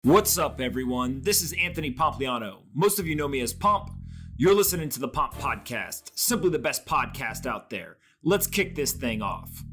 What's up, everyone? This is Anthony Pompliano. Most of you know me as Pomp. You're listening to the Pomp Podcast, simply the best podcast out there. Let's kick this thing off.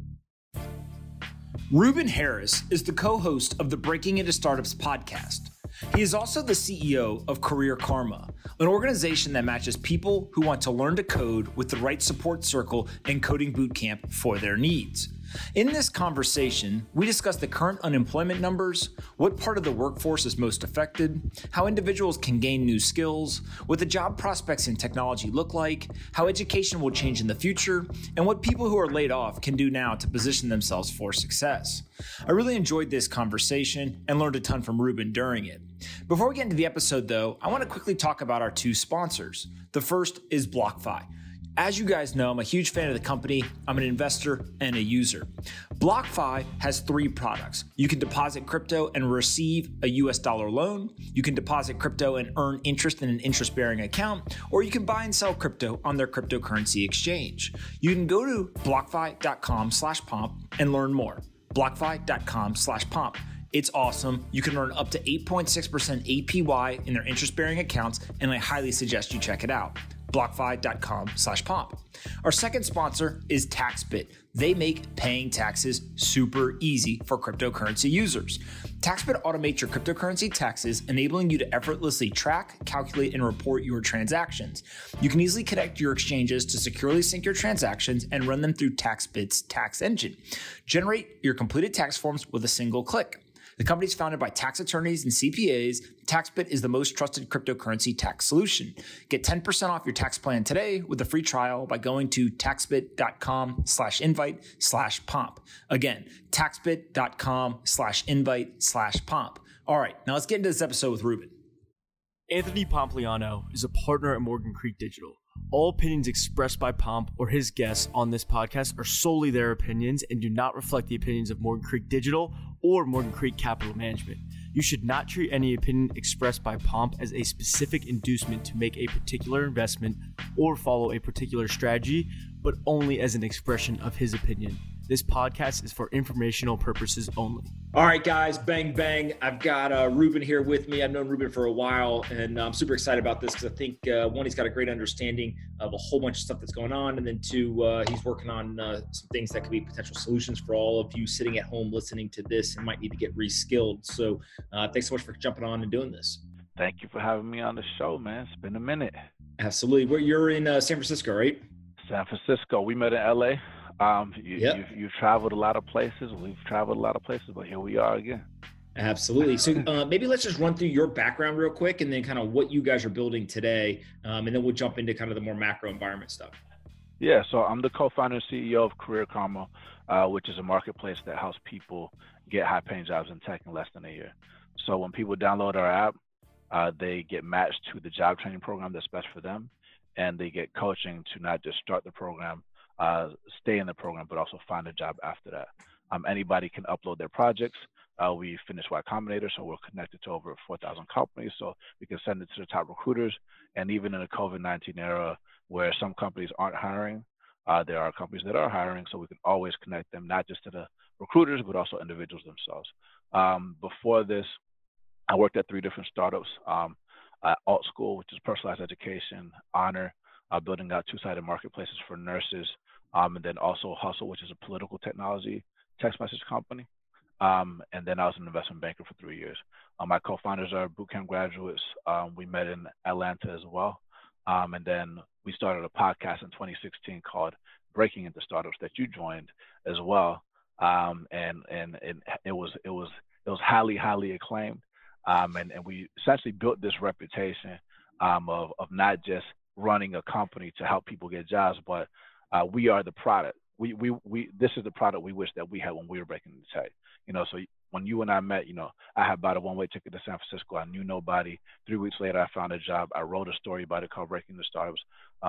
Ruben Harris is the co-host of the Breaking Into Startups podcast. He is also the CEO of Career Karma, an organization that matches people who want to learn to code with the right support circle and coding bootcamp for their needs. In this conversation, we discuss the current unemployment numbers, what part of the workforce is most affected, how individuals can gain new skills, what the job prospects in technology look like, how education will change in the future, and what people who are laid off can do now to position themselves for success. I really enjoyed this conversation and learned a ton from Ruben during it. Before we get into the episode, though, I want to quickly talk about our two sponsors. The first is BlockFi. As you guys know, I'm a huge fan of the company. I'm an investor and a user. BlockFi has three products. You can deposit crypto and receive a US dollar loan. You can deposit crypto and earn interest in an interest-bearing account, or you can buy and sell crypto on their cryptocurrency exchange. You can go to blockfi.com/pomp and learn more. blockfi.com/pomp. It's awesome. You can earn up to 8.6% APY in their interest-bearing accounts, and I highly suggest you check it out. blockfi.com/pomp. Our second sponsor is TaxBit. They make paying taxes super easy for cryptocurrency users. TaxBit automates your cryptocurrency taxes, enabling you to effortlessly track, calculate, and report your transactions. You can easily connect your exchanges to securely sync your transactions and run them through TaxBit's tax engine. Generate your completed tax forms with a single click. The company is founded by tax attorneys and CPAs. TaxBit is the most trusted cryptocurrency tax solution. Get 10% off your tax plan today with a free trial by going to taxbit.com/invite/pomp. Again, taxbit.com/invite/pomp. All right, now let's get into this episode with Ruben. Anthony Pompliano is a partner at Morgan Creek Digital. All opinions expressed by Pomp or his guests on this podcast are solely their opinions and do not reflect the opinions of Morgan Creek Digital or Morgan Creek Capital Management. You should not treat any opinion expressed by Pomp as a specific inducement to make a particular investment or follow a particular strategy, but only as an expression of his opinion. This podcast is for informational purposes only. All right, guys, bang, bang. I've got Ruben here with me. I've known Ruben for a while, and I'm super excited about this because I think, one, he's got a great understanding of a whole bunch of stuff that's going on, and then two, he's working on some things that could be potential solutions for all of you sitting at home listening to this and might need to get reskilled. So thanks so much for jumping on and doing this. Thank you for having me on the show, man. It's been a minute. Absolutely. You're in San Francisco, right? San Francisco. We met in LA. You've traveled a lot of places. We've traveled a lot of places, but here we are again. Absolutely. So maybe let's just run through your background real quick and then kind of what you guys are building today. And then we'll jump into kind of the more macro environment stuff. Yeah, so I'm the co-founder and CEO of Career Karma, which is a marketplace that helps people get high-paying jobs in tech in less than a year. So when people download our app, they get matched to the job training program that's best for them, and they get coaching to not just start the program, stay in the program, but also find a job after that. Anybody can upload their projects. We finished Y Combinator, so we're connected to over 4,000 companies, so we can send it to the top recruiters. And even in the COVID-19 era, where some companies aren't hiring, there are companies that are hiring, so we can always connect them, not just to the recruiters, but also individuals themselves. Before this, I worked at 3 different startups, Alt School, which is personalized education, Honor, building out 2-sided marketplaces for nurses, and then also Hustle, which is a political technology text message company. And then I was an investment banker for 3 years. My co-founders are bootcamp graduates. We met in Atlanta as well. And then we started a podcast in 2016 called Breaking Into Startups that you joined as well. And it was highly acclaimed. And we essentially built this reputation of not just running a company to help people get jobs, but we are the product. This is the product we wish that we had when we were breaking into tech. So when you and I met, I had bought a one-way ticket to San Francisco. I knew nobody. 3 weeks later, I found a job. I wrote a story about it called Breaking the Startups.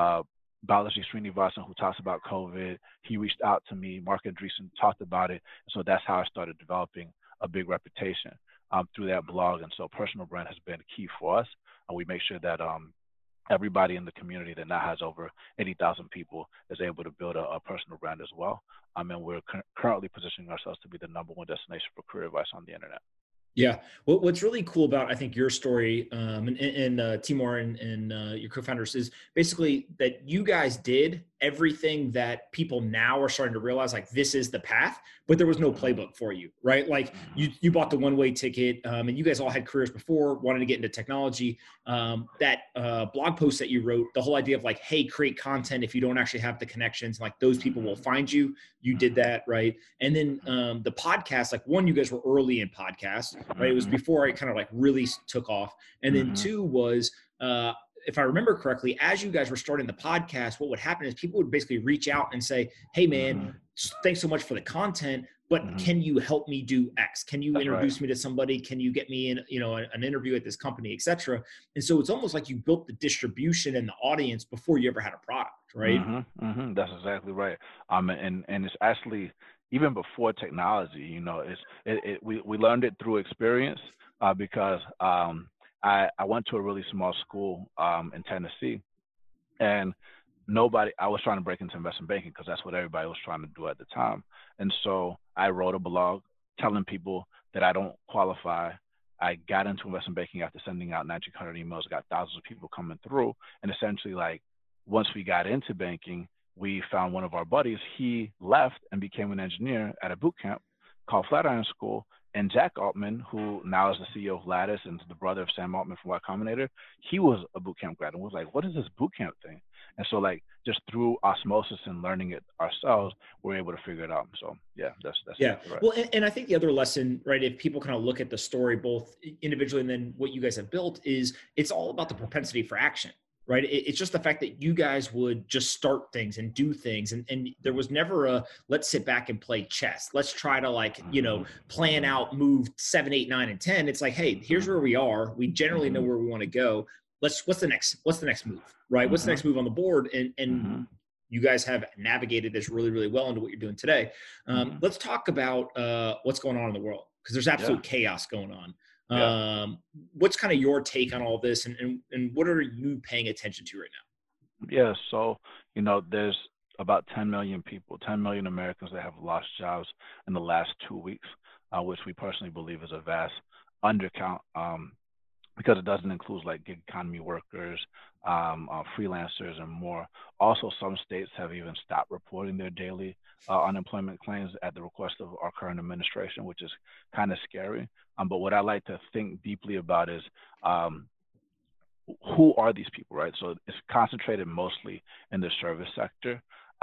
Balaji Srinivasan, who talks about COVID, he reached out to me. Mark Andreessen talked about it. So that's how I started developing a big reputation through that blog. And so personal brand has been key for us. And we make sure that everybody in the community that now has over 80,000 people is able to build a personal brand as well. And we're currently positioning ourselves to be the #1 destination for career advice on the internet. Yeah. What's really cool about, I think, your story, and Timur and your co-founders is basically that you guys did everything that people now are starting to realize, like, this is the path, but there was no Mhm, playbook for you, right? Like mhm, you bought the mhm, one-way ticket, and you guys all had careers before, wanted to get into technology. That blog post that you wrote, the whole idea of like, hey, create content if you don't actually have the connections, like those people will mhm, find you. You did mhm, that, right? And then the podcast, like one, you guys were early in podcasts, right? It was mhm, before it kind of like really took off. And then mhm, two was, if I remember correctly, as you guys were starting the podcast, what would happen is people would basically reach out and say, hey, man, mhm, thanks so much for the content, but mhm. can you help me do X? Can you That's right. introduce me to somebody? Can you get me in, an interview at this company, et cetera? And so it's almost like you built the distribution and the audience before you ever had a product, right? That's exactly right. And it's actually even before technology. We learned it through experience, because I went to a really small school in Tennessee, and nobody. I was trying to break into investment banking because that's what everybody was trying to do at the time. And so I wrote a blog telling people that I don't qualify. I got into investment banking after sending out 1,900 emails, got thousands of people coming through, and essentially, like, once we got into banking, we found one of our buddies. He left and became an engineer at a boot camp called Flatiron School. And Jack Altman, who now is the CEO of Lattice and the brother of Sam Altman from Y Combinator, he was a boot camp grad and was like, "What is this boot camp thing?" And so, like, just through osmosis and learning it ourselves, we're able to figure it out. So yeah, that's Yeah. exactly right. Well, and I think the other lesson, right, if people kind of look at the story, both individually and then what you guys have built, is it's all about the propensity for action, right? It's just the fact that you guys would just start things and do things. And there was never a, let's sit back and play chess. Let's try to, like, Mhm, plan mhm, out move 7, 8, 9, and 10. It's like, hey, here's where mhm, we are. We generally know mhm, where we want to go. What's the next move, right? What's the mhm, next move on the board? And mhm, you guys have navigated this really, really well into what you're doing today. mhm. Let's talk about what's going on in the world, because there's Yeah, absolute chaos going on. yeah. What's kind of your take on all this, and what are you paying attention to right Yeah, so there's about 10 million people, 10 million Americans that have lost jobs in the last 2 weeks, which we personally believe is a vast undercount, because it doesn't include like gig economy workers, freelancers, and more. Also, some states have even stopped reporting their daily unemployment claims at the request of our current administration, which is kind of scary. But what I like to think deeply about is, um, who are these people, right? So it's concentrated mostly in the service sector.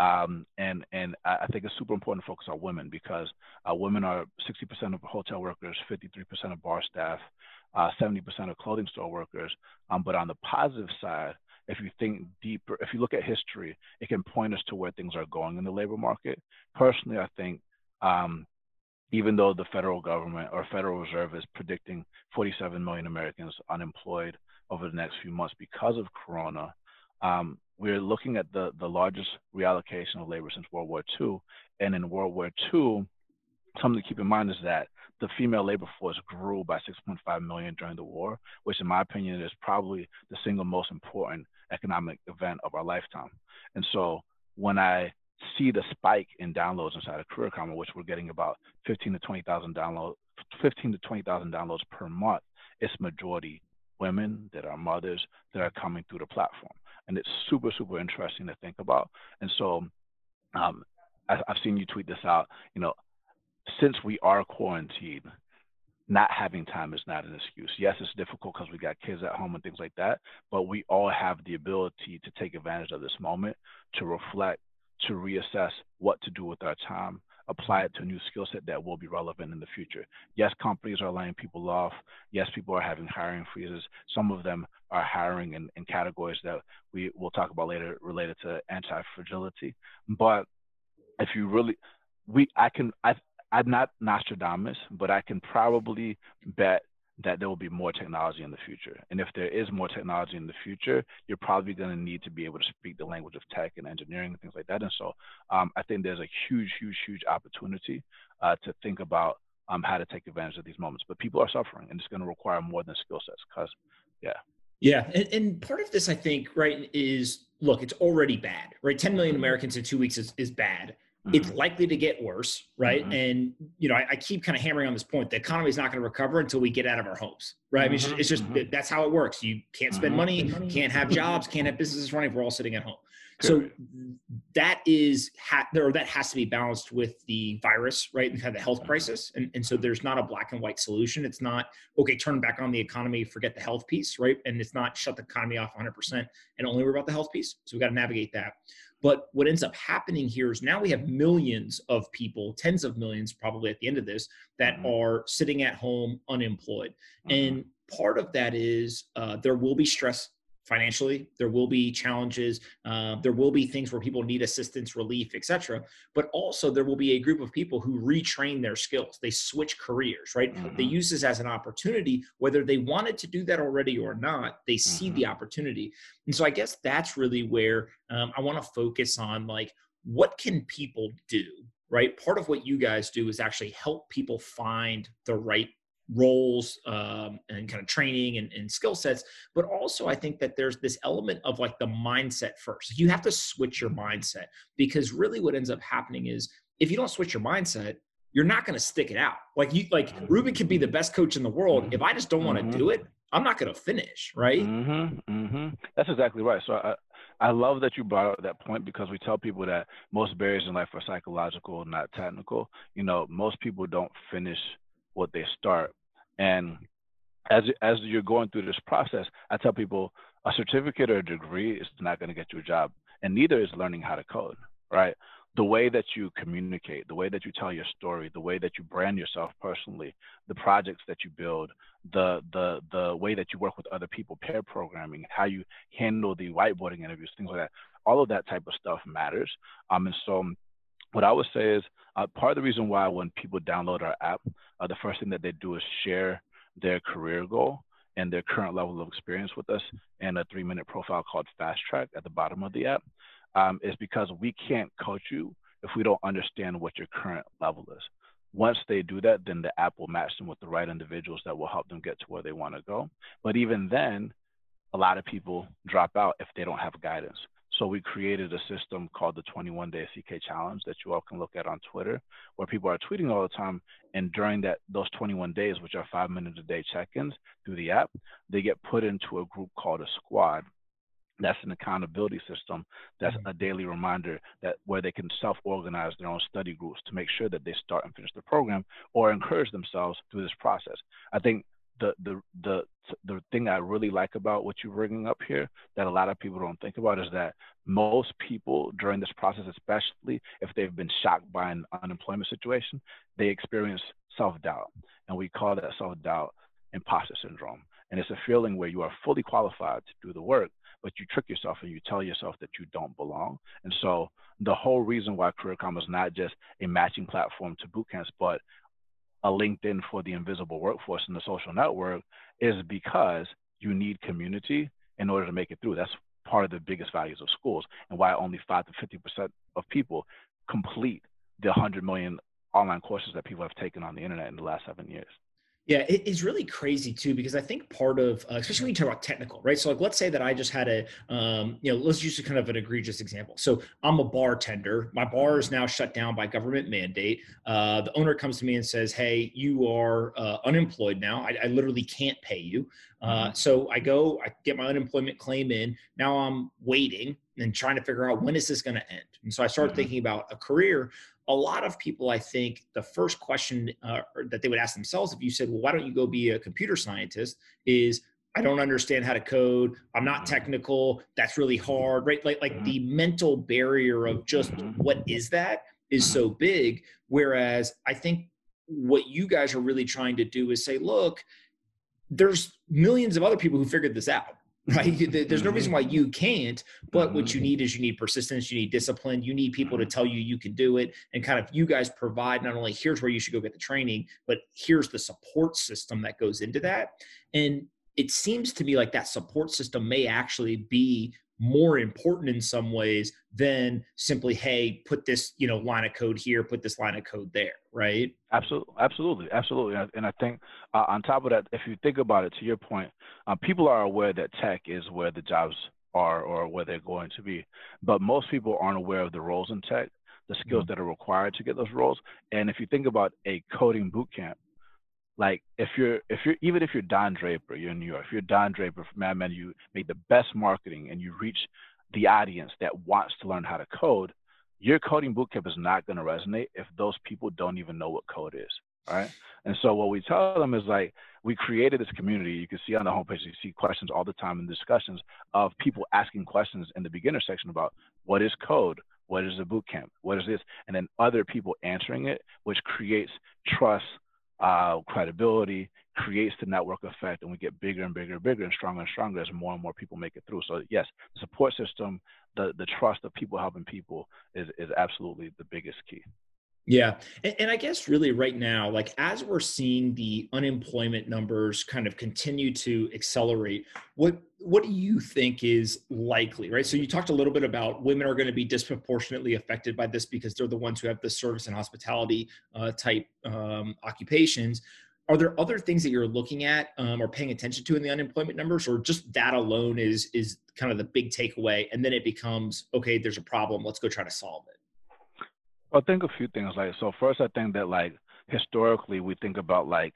And I think it's super important to focus on women, because women are 60% of hotel workers, 53% of bar staff, 70% of clothing store workers. But on the positive side, if you think deeper, if you look at history, it can point us to where things are going in the labor market. Personally, I think, um, even though the federal government or Federal Reserve is predicting 47 million Americans unemployed over the next few months because of Corona, we're looking at the largest reallocation of labor since World War II. And in World War II, something to keep in mind is that the female labor force grew by 6.5 million during the war, which in my opinion is probably the single most important economic event of our lifetime. And so when I see the spike in downloads inside of Career Karma, which we're getting about 15 to 20,000 downloads per month, it's majority women that are mothers that are coming through the platform. And it's super, super interesting to think about. And so um, I've seen you tweet this out, you know, since we are quarantined, not having time is not an excuse. Yes, it's difficult because we got kids at home and things like that, but we all have the ability to take advantage of this moment, to reflect, to reassess what to do with our time, apply it to a new skill set that will be relevant in the future. Yes, companies are laying people off. Yes, people are having hiring freezes. Some of them are hiring in categories that we will talk about later related to anti-fragility. But if you really, I'm not Nostradamus, but I can probably bet that there will be more technology in the future. And if there is more technology in the future, you're probably going to need to be able to speak the language of tech and engineering and things like that. And so I think there's a huge, huge, huge opportunity to think about how to take advantage of these moments. But people are suffering, and it's going to require more than skill sets because, yeah. Yeah, and part of this, I think, right, is, look, it's already bad, right? 10 million Mm-hmm. Americans in 2 weeks is bad. it's likely to get worse, right? And, I keep kind of hammering on this point. The economy is not going to recover until we get out of our homes, right? I mean, it's just that's how it works. You can't spend money, can't have jobs, can't have businesses running if we're all sitting at home. So that that has to be balanced with the virus, right? And kind of the health crisis. And so there's not a black and white solution. It's not, okay, turn back on the economy, forget the health piece, right? And it's not shut the economy off 100% and only worry about the health piece. So we got to navigate that. But what ends up happening here is now we have millions of people, tens of millions probably at the end of this, that are sitting at home unemployed. And part of that is there will be stress financially, there will be challenges, there will be things where people need assistance, relief, etc. But also there will be a group of people who retrain their skills. They switch careers, right? They use this as an opportunity, whether they wanted to do that already or not, they see the opportunity. And so I guess that's really where I want to focus on, like, what can people do, right? Part of what you guys do is actually help people find the right roles and kind of training and skill sets. But also I think that there's this element of like the mindset first. You have to switch your mindset, because really what ends up happening is if you don't switch your mindset, you're not going to stick it out. Like Ruben could be the best coach in the world. If I just don't want to do it, I'm not going to finish. Right. That's exactly right. So I love that you brought up that point, because we tell people that most barriers in life are psychological, not technical. Most people don't finish what they start. And as you're going through this process, I tell people a certificate or a degree is not going to get you a job, and neither is learning how to code, right? The way that you communicate, the way that you tell your story, the way that you brand yourself personally, the projects that you build, the way that you work with other people, pair programming, how you handle the whiteboarding interviews, things like that, all of that type of stuff matters. And so what I would say is part of the reason why when people download our app, the first thing that they do is share their career goal and their current level of experience with us in a 3-minute profile called Fast Track at the bottom of the app, is because we can't coach you if we don't understand what your current level is. Once they do that, then the app will match them with the right individuals that will help them get to where they want to go. But even then, a lot of people drop out if they don't have guidance. So we created a system called the 21-Day CK Challenge that you all can look at on Twitter, where people are tweeting all the time. And during those 21 days, which are 5 minutes a day check-ins through the app, they get put into a group called a squad. That's an accountability system. That's a daily reminder that where they can self-organize their own study groups to make sure that they start and finish the program or encourage themselves through this process. I think the thing I really like about what you're bringing up here that a lot of people don't think about is that most people during this process, especially if they've been shocked by an unemployment situation, they experience self-doubt. And we call that self-doubt imposter syndrome. And it's a feeling where you are fully qualified to do the work, but you trick yourself and you tell yourself that you don't belong. And so the whole reason why Career Karma is not just a matching platform to boot camps, but a LinkedIn for the invisible workforce and the social network is because you need community in order to make it through. That's part of the biggest values of schools and why only 5 to 50% of people complete the 100 million online courses that people have taken on the internet in the last 7 years. Yeah, it's really crazy too, because I think part of, especially when you talk about technical, right? So like, let's say that I just had let's use kind of an egregious example. So I'm a bartender. My bar is now shut down by government mandate. The owner comes to me and says, hey, you are unemployed now. I literally can't pay you. So I get my unemployment claim in. Now I'm waiting and trying to figure out, when is this going to end? And so I started thinking about a career. A lot of people, I think, the first question that they would ask themselves if you said, well, why don't you go be a computer scientist, is, I don't understand how to code. I'm not technical. That's really hard, right? Like the mental barrier of just what is that is so big. Whereas I think what you guys are really trying to do is say, look, there's millions of other people who figured this out. Right? There's no reason why you can't, but what you need is you need persistence, you need discipline, you need people to tell you can do it. And kind of you guys provide not only here's where you should go get the training, but here's the support system that goes into that. And it seems to me like that support system may actually be more important in some ways than simply, hey, put this, line of code here, put this line of code there, right? Absolutely. And I think on top of that, if you think about it, to your point, people are aware that tech is where the jobs are or where they're going to be, but most people aren't aware of the roles in tech the skills that are required to get those roles. And if you think about a coding boot camp, like if you're even if you're Don Draper, you're in New York, if you're Don Draper from Mad Men, you make the best marketing and you reach the audience that wants to learn how to code, your coding bootcamp is not going to resonate if those people don't even know what code is, right? And so what we tell them is like, we created this community. You can see on the homepage, you see questions all the time in discussions of people asking questions in the beginner section about what is code, what is a bootcamp, what is this, and then other people answering it, which creates trust, credibility, creates the network effect, and we get bigger and bigger and bigger and stronger as more and more people make it through. So yes, the support system, the trust of people helping people is absolutely the biggest key. Yeah. And I guess really right now, like as we're seeing the unemployment numbers kind of continue to accelerate, what do you think is likely, right? So you talked a little bit about women are going to be disproportionately affected by this because they're the ones who have the service and hospitality type occupations. Are there other things that you're looking at or paying attention to in the unemployment numbers, or just that alone is kind of the big takeaway? And then it becomes, okay, there's a problem. Let's go try to solve it. I think a few things. Like, so first, I think that like historically we think about like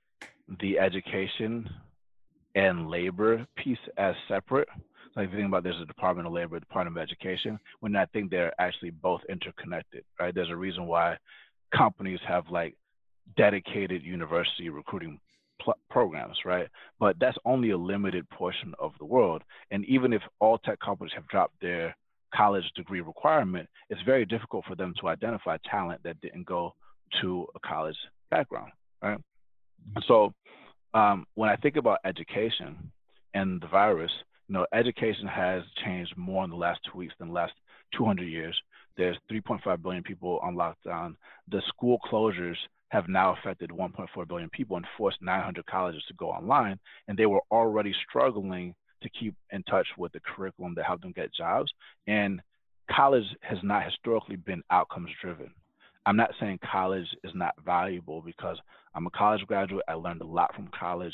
the education and labor piece as separate. So if you think about there's a Department of Labor, Department of Education, when I think they're actually both interconnected, right? There's a reason why companies have like dedicated university recruiting programs, right? But that's only a limited portion of the world. And even if all tech companies have dropped their college degree requirement, it's very difficult for them to identify talent that didn't go to a college background, right? So when I think about education and the virus, education has changed more in the last 2 weeks than the last 200 years. There's 3.5 billion people on lockdown. The school closures have now affected 1.4 billion people and forced 900 colleges to go online, and they were already struggling to keep in touch with the curriculum that helped them get jobs. And college has not historically been outcomes driven. I'm not saying college is not valuable, because I'm a college graduate. I learned a lot from college.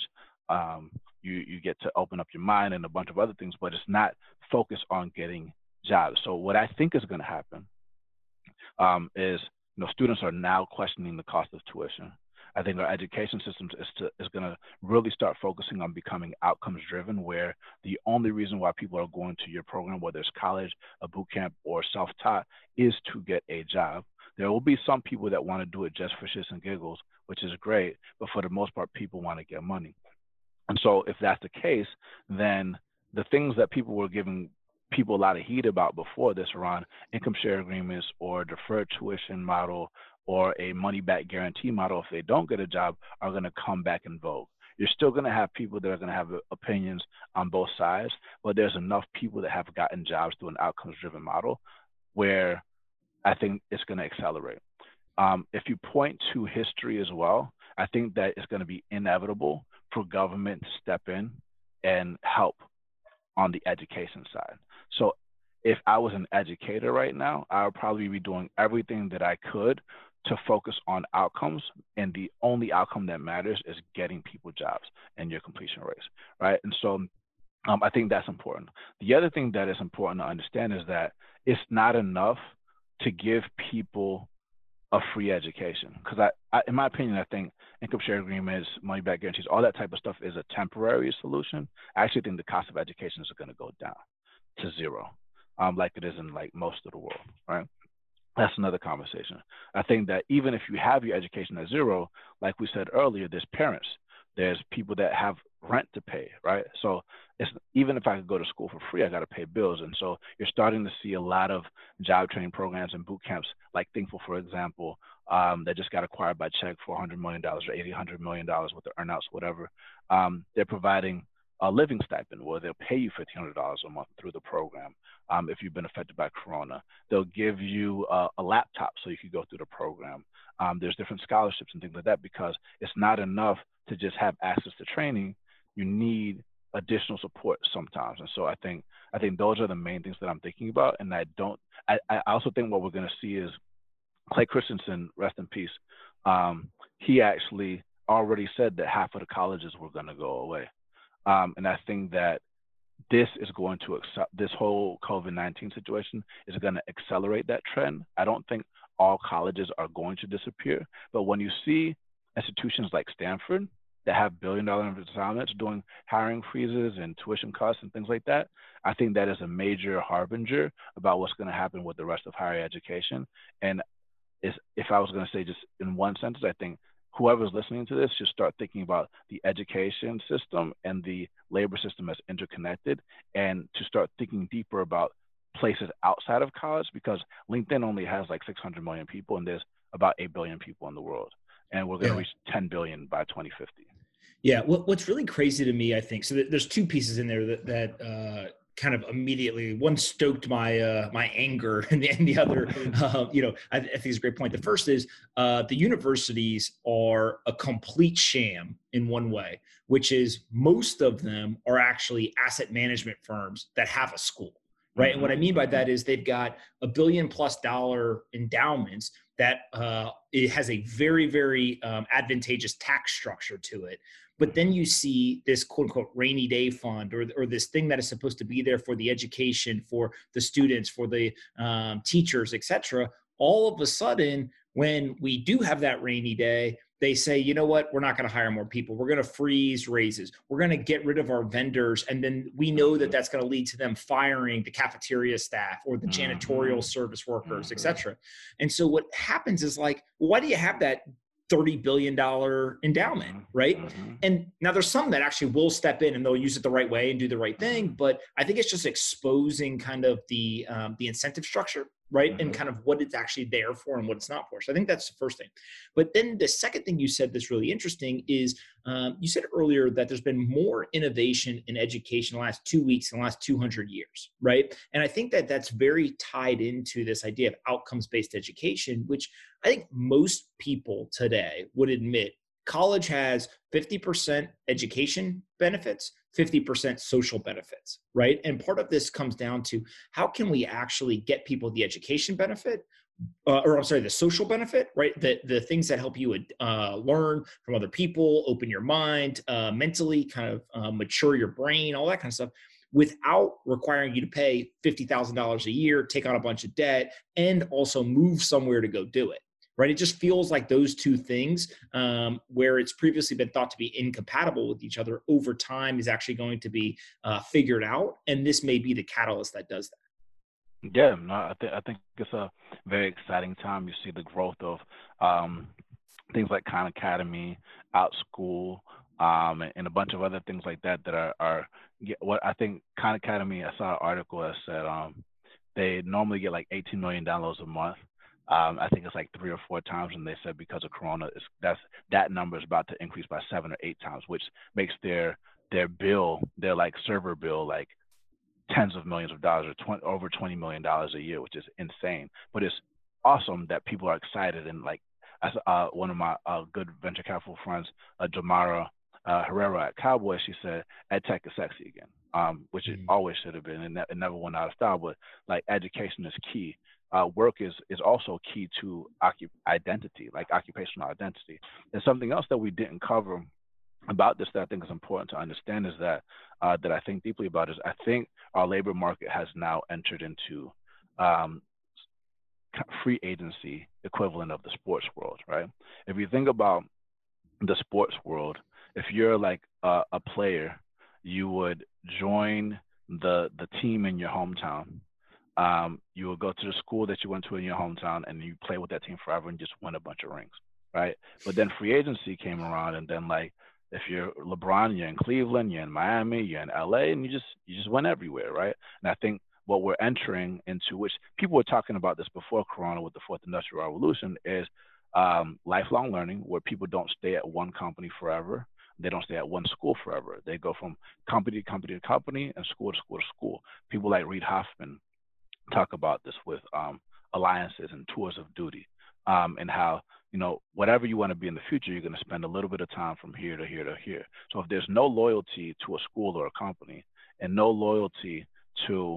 You get to open up your mind and a bunch of other things, but it's not focused on getting jobs. So what I think is going to happen is students are now questioning the cost of tuition. I think our education system is going to really start focusing on becoming outcomes driven, where the only reason why people are going to your program, whether it's college, a boot camp, or self-taught, is to get a job. There will be some people that want to do it just for shits and giggles, which is great, but for the most part, people want to get money. And so if that's the case, then the things that people were giving people a lot of heat about before this around income share agreements or deferred tuition model or a money back guarantee model, if they don't get a job, are going to come back in vogue. You're still going to have people that are going to have opinions on both sides, but there's enough people that have gotten jobs through an outcomes driven model where I think it's going to accelerate. If you point to history as well, I think that it's going to be inevitable for government to step in and help on the education side. So if I was an educator right now, I would probably be doing everything that I could to focus on outcomes, and the only outcome that matters is getting people jobs and your completion rates, right? And so I think that's important. The other thing that is important to understand is that it's not enough to give people a free education, because I, in my opinion, I think income share agreements, money back guarantees, all that type of stuff is a temporary solution. I actually think the cost of education is going to go down to zero, like it is in like most of the world, right? That's another conversation. I think that even if you have your education at zero, like we said earlier, there's parents, there's people that have rent to pay, right? So it's, even if I could go to school for free, I got to pay bills. And so you're starting to see a lot of job training programs and boot camps, like Thinkful, for example, that just got acquired by Chegg for $100 million or $800 million with the earnouts, whatever. They're providing a living stipend where they'll pay you $1,500 a month through the program. If you've been affected by Corona, they'll give you a laptop so you can go through the program. There's different scholarships and things like that, because it's not enough to just have access to training. You need additional support sometimes. And so I think those are the main things that I'm thinking about. And I also think what we're going to see is Clay Christensen, rest in peace. He actually already said that half of the colleges were going to go away. And I think that this is going to this whole COVID-19 situation is going to accelerate that trend. I don't think all colleges are going to disappear, but when you see institutions like Stanford that have billion-dollar endowments doing hiring freezes and tuition cuts and things like that, I think that is a major harbinger about what's going to happen with the rest of higher education. And if I was going to say just in one sentence, I think whoever's listening to this should start thinking about the education system and the labor system as interconnected, and to start thinking deeper about places outside of college, because LinkedIn only has like 600 million people and there's about 8 billion people in the world. And we're going to reach 10 billion by 2050. Yeah. What's really crazy to me, I think, so there's two pieces in there that kind of immediately, one stoked my my anger, and the other, I think is a great point. The first is the universities are a complete sham in one way, which is most of them are actually asset management firms that have a school, right? Mm-hmm. And what I mean by that is they've got $1 billion+ endowments that it has a very, very advantageous tax structure to it. But then you see this quote unquote rainy day fund, or this thing that is supposed to be there for the education, for the students, for the teachers, et cetera. All of a sudden, when we do have that rainy day, they say, you know what, we're not going to hire more people. We're going to freeze raises. We're going to get rid of our vendors. And then we know that that's going to lead to them firing the cafeteria staff or the janitorial service workers, et cetera. And so what happens is like, well, why do you have that $30 billion endowment, right? And now there's some that actually will step in and they'll use it the right way and do the right thing. But I think it's just exposing kind of the incentive structure, right? And kind of what it's actually there for and what it's not for. So I think that's the first thing. But then the second thing you said that's really interesting is you said earlier that there's been more innovation in education in the last 2 weeks, in the last 200 years, right? And I think that that's very tied into this idea of outcomes-based education, which I think most people today would admit college has 50% education benefits, 50% social benefits, right? And part of this comes down to how can we actually get people the education benefit, the social benefit, right? The things that help you learn from other people, open your mind, mentally kind of mature your brain, all that kind of stuff, without requiring you to pay $50,000 a year, take on a bunch of debt, and also move somewhere to go do it. Right. It just feels like those two things, where it's previously been thought to be incompatible with each other, over time is actually going to be figured out. And this may be the catalyst that does that. Yeah, no, I think it's a very exciting time. You see the growth of things like Khan Academy, OutSchool, and a bunch of other things like that are what I think Khan Academy, I saw an article that said they normally get like $18 million a month. I think it's like 3 or 4 times, and they said because of Corona, that number is about to increase by 7 or 8 times, which makes their bill, their like server bill, like tens of millions of dollars, or over $20 million a year, which is insane. But it's awesome that people are excited, and like as one of my good venture capital friends, Jamara Herrera at Cowboy, she said, "EdTech is sexy again," which it always should have been, and it never went out of style. But like education is key. Work is also key to identity, like occupational identity. And something else that we didn't cover about this that I think is important to understand is that that I think deeply about is I think our labor market has now entered into free agency equivalent of the sports world, right? If you think about the sports world, if you're like a player, you would join the team in your hometown. You will go to the school that you went to in your hometown, and you play with that team forever and just win a bunch of rings, right? But then free agency came around, and then like if you're LeBron, you're in Cleveland, you're in Miami, you're in LA, and you just went everywhere, right? And I think what we're entering into, which people were talking about this before Corona with the Fourth Industrial Revolution, is lifelong learning, where people don't stay at one company forever. They don't stay at one school forever. They go from company to company to company and school to school to school. People like Reid Hoffman talk about this with alliances and tours of duty, and how, you know, whatever you want to be in the future, you're going to spend a little bit of time from here to here to here. So if there's no loyalty to a school or a company, and no loyalty to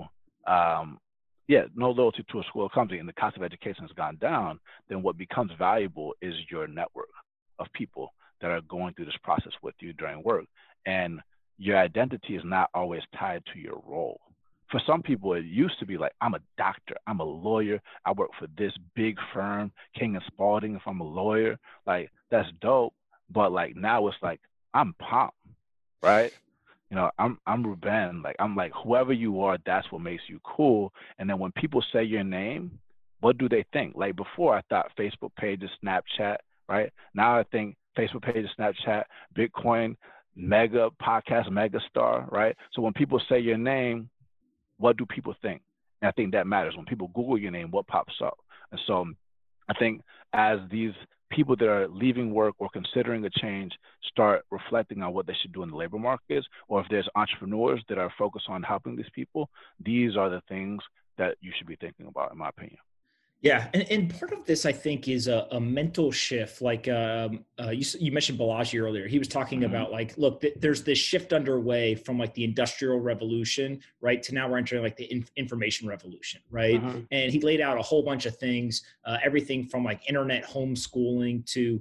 a school or company, and the cost of education has gone down, then what becomes valuable is your network of people that are going through this process with you during work. And your identity is not always tied to your role. For some people, it used to be like, I'm a doctor, I'm a lawyer, I work for this big firm, King and Spalding. If I'm a lawyer, like that's dope. But like now it's like I'm Pomp, right? You know, I'm Ruben. Like I'm like whoever you are, that's what makes you cool. And then when people say your name, what do they think? Like before, I thought Facebook pages, Snapchat, right? Now I think Facebook pages, Snapchat, Bitcoin, mega podcast, mega star, right? So when people say your name, what do people think? And I think that matters. When people Google your name, what pops up? And so I think as these people that are leaving work or considering a change start reflecting on what they should do in the labor markets, or if there's entrepreneurs that are focused on helping these people, these are the things that you should be thinking about, in my opinion. Yeah, and part of this, I think, is a mental shift. Like you mentioned Balaji earlier. He was talking about like, look, there's this shift underway from like the Industrial Revolution, right, to now we're entering like the information revolution, right? And he laid out a whole bunch of things, everything from like internet homeschooling to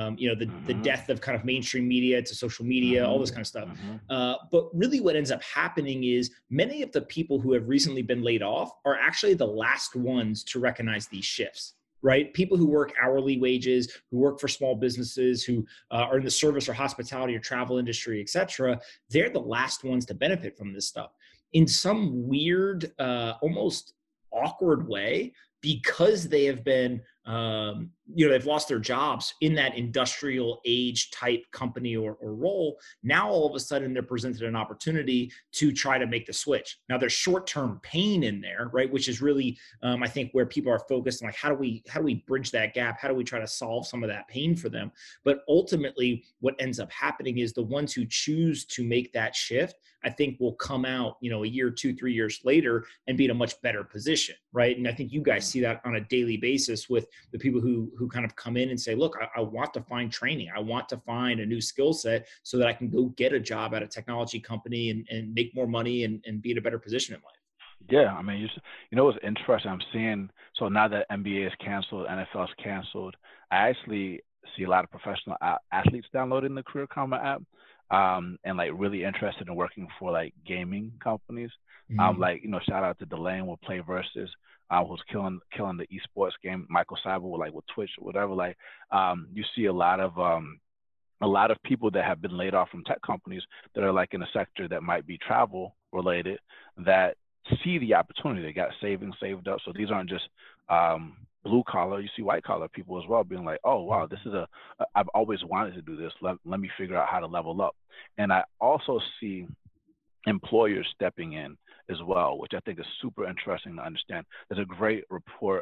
the death of kind of mainstream media to social media, all this kind of stuff. But really, what ends up happening is many of the people who have recently been laid off are actually the last ones to recognize these shifts, right? People who work hourly wages, who work for small businesses, who are in the service or hospitality or travel industry, et cetera, they're the last ones to benefit from this stuff in some weird, almost awkward way, because they have been, they've lost their jobs in that industrial age type company or role. Now, all of a sudden, they're presented an opportunity to try to make the switch. Now, there's short-term pain in there, right? Which is really, I think, where people are focused on like, how do we bridge that gap? How do we try to solve some of that pain for them? But ultimately, what ends up happening is the ones who choose to make that shift, I think, will come out, a year, 2, 3 years later and be in a much better position, right? And I think you guys see that on a daily basis with the people who kind of come in and say, look, I want to find training. I want to find a new skill set so that I can go get a job at a technology company and make more money and be in a better position in life. Yeah, I mean, what's interesting? I'm seeing, so now that NBA is canceled, NFL is canceled, I actually see a lot of professional athletes downloading the Career Karma app. And like really interested in working for like gaming companies. Shout out to Delane with Play Versus, who's killing the esports game. Michael Cyber with Twitch or whatever. You see a lot of people that have been laid off from tech companies that are like in a sector that might be travel related that see the opportunity. They got savings saved up. So these aren't just blue collar. You see white collar people as well being like, oh wow, this is I've always wanted to do this. Let me figure out how to level up. And I also see employers stepping in as well, which I think is super interesting to understand. There's a great report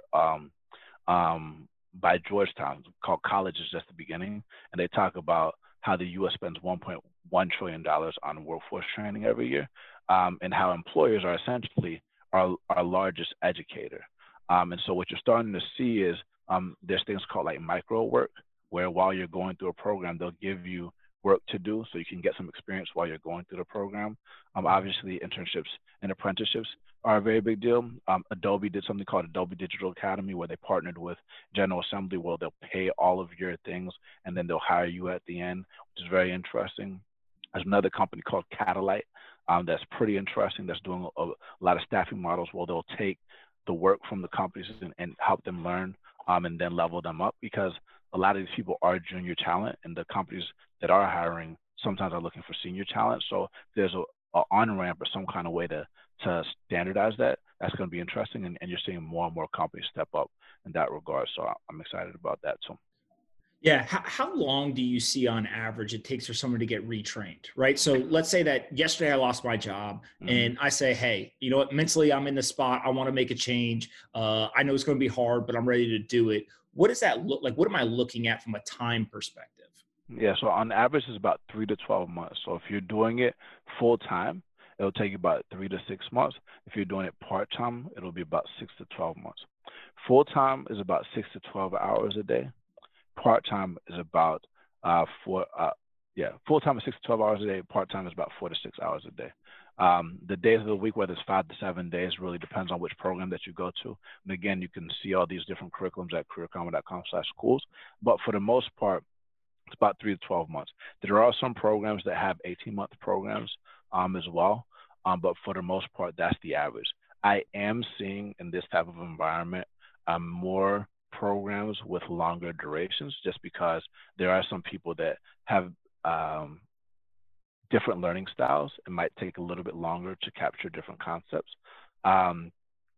by Georgetown called College is Just the Beginning, and they talk about how the U.S. spends $1.1 trillion on workforce training every year, and how employers are essentially our largest educator. And so what you're starting to see is there's things called like micro work, where while you're going through a program, they'll give you work to do so you can get some experience while you're going through the program. Obviously, internships and apprenticeships are a very big deal. Adobe did something called Adobe Digital Academy, where they partnered with General Assembly, where they'll pay all of your things and then they'll hire you at the end, which is very interesting. There's another company called Catalyte that's pretty interesting, that's doing a lot of staffing models where they'll take the work from the companies and help them learn and then level them up, because a lot of these people are junior talent and the companies that are hiring sometimes are looking for senior talent. So there's a on-ramp or some kind of way to standardize that. That's going to be interesting. And you're seeing more and more companies step up in that regard. So I'm excited about that too. Yeah. How long do you see on average it takes for someone to get retrained, right? So let's say that yesterday I lost my job and I say, hey, you know what, mentally I'm in the spot. I want to make a change. I know it's going to be hard, but I'm ready to do it. What does that look like? What am I looking at from a time perspective? Yeah. So on average, it's about 3 to 12 months. So if you're doing it full time, it'll take you about 3 to 6 months. If you're doing it part time, it'll be about 6 to 12 months. Full time is about 6 to 12 hours a day. Part-time is about full-time is 6 to 12 hours a day. Part-time is about 4 to 6 hours a day. The days of the week, whether it's 5 to 7 days, really depends on which program that you go to. And again, you can see all these different curriculums at careerkarma.com/schools. But for the most part, It's about 3 to 12 months. There are some programs that have 18-month programs as well, but for the most part, that's the average. I am seeing in this type of environment more programs with longer durations, just because there are some people that have different learning styles. It might take a little bit longer to capture different concepts. Um,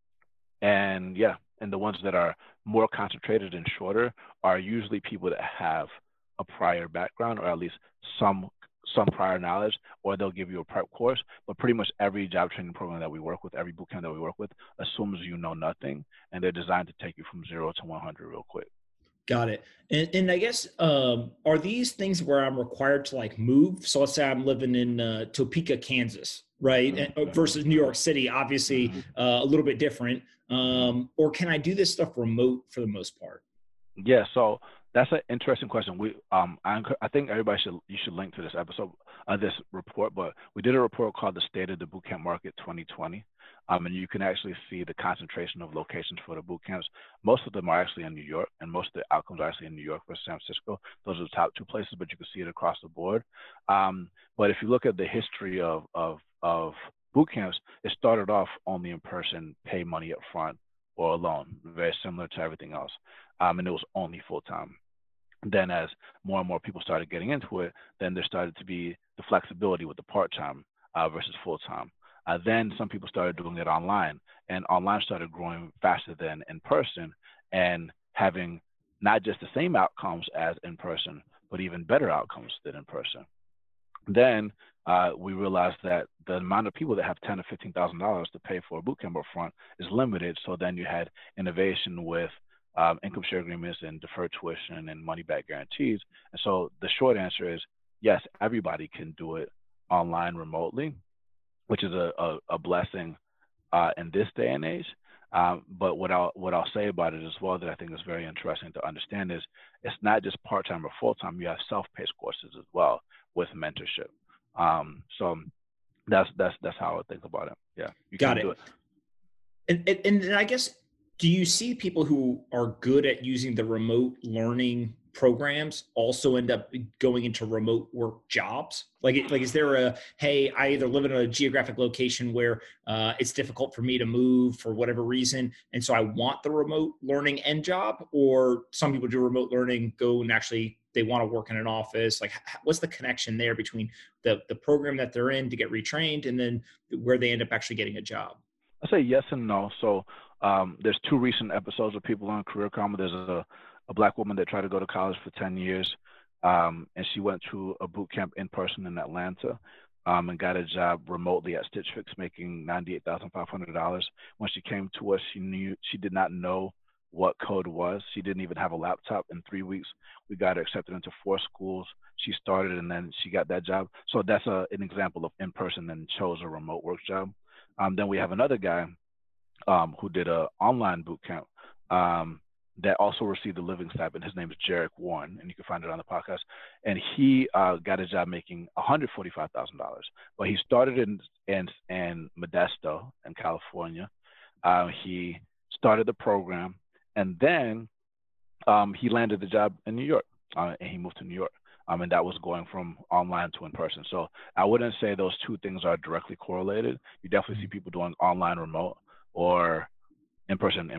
and yeah, and the ones that are more concentrated and shorter are usually people that have a prior background, or at least some prior knowledge, or they'll give you a prep course. But pretty much every job training program that we work with, every bootcamp that we work with, assumes you know nothing, and they're designed to take you from 0 to 100 real quick. Got it. And I guess, are these things where I'm required to like move? So let's say I'm living in Topeka, Kansas, right? And, versus New York City, obviously a little bit different. Or can I do this stuff remote for the most part? Yeah, so that's an interesting question. I think you should link to this episode, this report. But we did a report called "The State of the Bootcamp Market 2020," and you can actually see the concentration of locations for the boot camps. Most of them are actually in New York, and most of the outcomes are actually in New York versus San Francisco. Those are the top two places, but you can see it across the board. But if you look at the history of boot camps, it started off only in person, pay money up front or a loan, very similar to everything else. And it was only full time. Then as more and more people started getting into it, then there started to be the flexibility with the part-time versus full-time. Then some people started doing it online, and online started growing faster than in person and having not just the same outcomes as in person, but even better outcomes than in person. Then we realized that the amount of people that have $10,000 to $15,000 to pay for a bootcamp up front is limited. So then you had innovation with income share agreements and deferred tuition and money back guarantees. And so the short answer is yes, everybody can do it online remotely, which is a blessing in this day and age. But what I'll say about it as well that I think is very interesting to understand is it's not just part-time or full-time. You have self-paced courses as well with mentorship. So that's how I think about it. Yeah, you Got can do it. And I guess, do you see people who are good at using the remote learning programs also end up going into remote work jobs? Like is there hey, I either live in a geographic location where it's difficult for me to move for whatever reason, and so I want the remote learning end job, or some people do remote learning, go and actually they want to work in an office? Like, what's the connection there between the program that they're in to get retrained and then where they end up actually getting a job? I say yes and no. So there's two recent episodes of people on Career Karma. There's a Black woman that tried to go to college for 10 years, and she went to a boot camp in person in Atlanta and got a job remotely at Stitch Fix, making $98,500. When she came to us, she did not know what code was. She didn't even have a laptop. In 3 weeks, we got her accepted into 4 schools. She started, and then she got that job. So that's an example of in person and chose a remote work job. Then we have another guy who did an online boot camp that also received a living stipend. His name is Jarek Warren, and you can find it on the podcast. And he got a job making $145,000. But he started in Modesto in California. He started the program, and then he landed the job in New York, and he moved to New York. And that was going from online to in person. So I wouldn't say those two things are directly correlated. You definitely see people doing online remote or in person,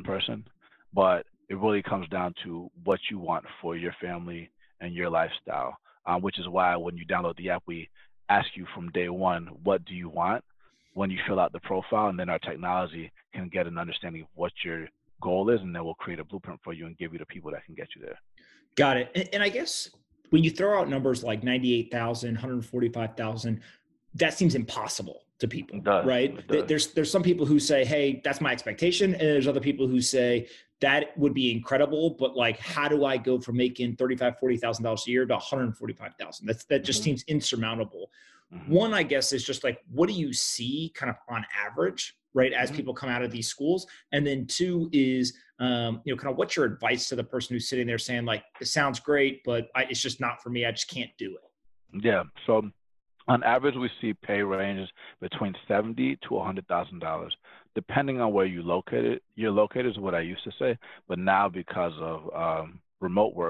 but it really comes down to what you want for your family and your lifestyle, which is why when you download the app, we ask you from day one, what do you want when you fill out the profile, and then our technology can get an understanding of what your goal is, and then we'll create a blueprint for you and give you the people that can get you there. Got it. And I guess when you throw out numbers like 98,000, 145,000, that seems impossible to people, right? There's some people who say, hey, that's my expectation. And there's other people who say that would be incredible, but like, how do I go from making $35,000, $40,000 a year to 145,000? That just seems insurmountable. One, I guess, is just like, what do you see kind of on average, right, as people come out of these schools? And then two is, kind of what's your advice to the person who's sitting there saying like, it sounds great, but it's just not for me. I just can't do it. Yeah. So on average, we see pay ranges between $70,000 to $100,000, depending on where you're located. You're located is what I used to say, but now because of remote work,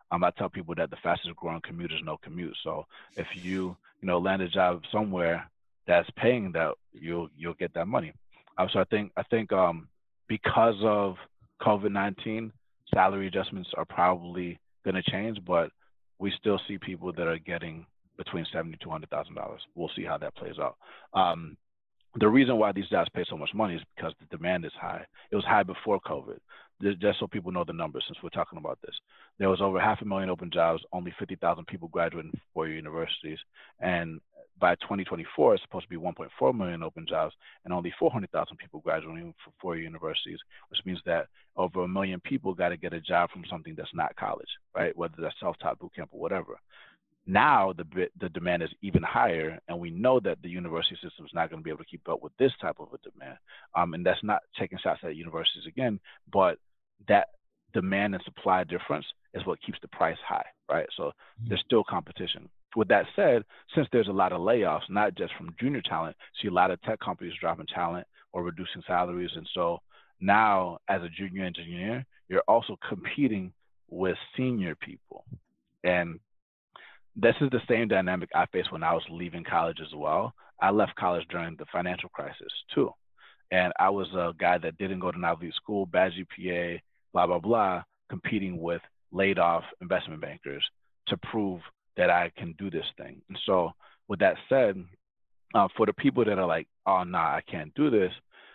I tell people that the fastest growing commute is no commute. So if you land a job somewhere that's paying that, you'll get that money. So I think because of COVID-19, salary adjustments are probably going to change, but we still see people that are getting between $70,000 to $100,000. We'll see how that plays out. The reason why these jobs pay so much money is because the demand is high. It was high before COVID. Just so people know the numbers, since we're talking about this, there was over 500,000 open jobs, only 50,000 people graduating from four-year universities, and by 2024, it's supposed to be 1.4 million open jobs and only 400,000 people graduating from four-year universities, which means that over 1 million people got to get a job from something that's not college, right? Whether that's self-taught boot camp or whatever. Now the demand is even higher, and we know that the university system is not going to be able to keep up with this type of a demand. And that's not taking shots at universities again, but that demand and supply difference is what keeps the price high, right? So there's still competition. With that said, since there's a lot of layoffs, not just from junior talent, see a lot of tech companies dropping talent or reducing salaries. And so now as a junior engineer, you're also competing with senior people. And this is the same dynamic I faced when I was leaving college as well. I left college during the financial crisis too. And I was a guy that didn't go to an Ivy League school, bad GPA, blah, blah, blah, competing with laid off investment bankers to prove that I can do this thing. And so with that said, for the people that are like, oh, nah, I can't do this,